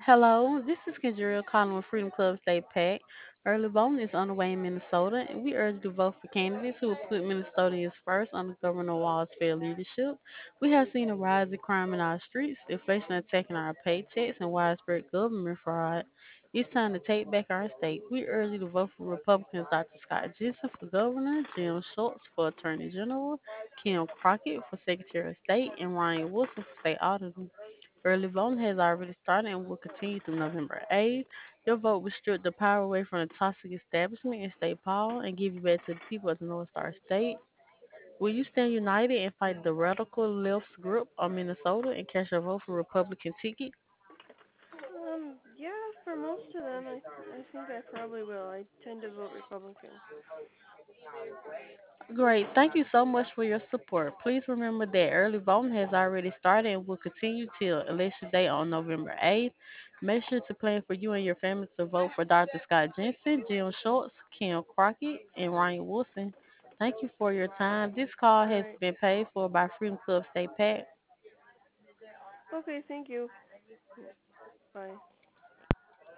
Hello, this is Kendra calling with Freedom Club State PAC. Early voting is underway in Minnesota, and we urge you to vote for candidates who will put Minnesotans first under Governor Walz's fair leadership. We have seen a rise in crime in our streets, inflation attacking our paychecks, and widespread government fraud. It's time to take back our state. We urge you to vote for Republicans Dr. Scott Jensen for governor, Jim Schultz for attorney general, Kim Crockett for secretary of state, and Ryan Wilson for state auditor. Early voting has already started and will continue through November 8th. Your vote will strip the power away from the toxic establishment in State Paul and give you back to the people of the North Star State. Will you stand united and fight the radical left's grip on Minnesota and cast your vote for Republican ticket? Yeah, for most of them, I think I probably will. I tend to vote Republican. Great. Thank you so much for your support. Please remember that early voting has already started and will continue till Election Day on November 8th. Make sure to plan for you and your family to vote for Dr. Scott Jensen, Jim Schultz, Kim Crockett, and Ryan Wilson. Thank you for your time. This call All has right. been paid for by Freedom Club State PAC. Okay, thank you. Bye.